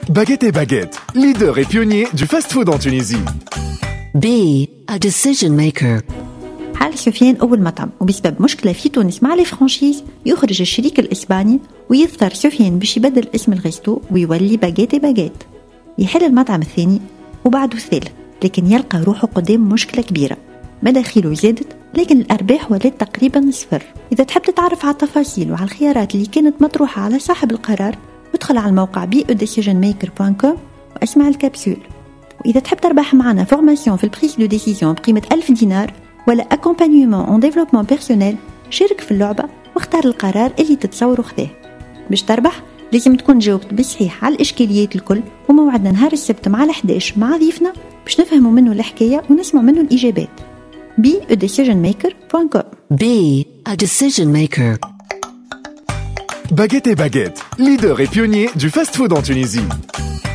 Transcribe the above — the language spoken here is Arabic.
Baguette et Baguette, leader et pionnier du fast-food en Tunisie. B. A decision maker. حال سفيان أول مطعم، وبسبب مشكلة في تونس مع الفرانشيز يخرج الشريك الإسباني ويضطر سفيان باش يبدل اسم الغيستو ويولي باجيت باجيت. يحل المطعم الثاني وبعده الثالث، لكن يلقى روحه قدام مشكلة كبيرة. مداخيله زادت لكن الأرباح ولات تقريبا صفر. إذا تحب تتعرف على التفاصيل وعلى الخيارات اللي كانت مطروحة على صاحب القرار، ادخل على الموقع be-a-decisionmaker.com واسمع الكبسول. وإذا تحب تربح معنا فورماسيون في البريس دو ديسيزيون بقيمة 1000 دينار ولا accompagnement en développement personnel، شارك في اللعبة واختار القرار اللي تتصور خذاه. باش تربح لازم تكون جاوبت بصحيح على الإشكاليات الكل، وموعدنا نهار السبت مع 11 مع ضيفنا باش نفهموا منه الحكاية ونسمع منه الإجابات. be-a-decisionmaker.com. B. A decision maker. Baguette et Baguette, leader et pionnier du fast-food en Tunisie.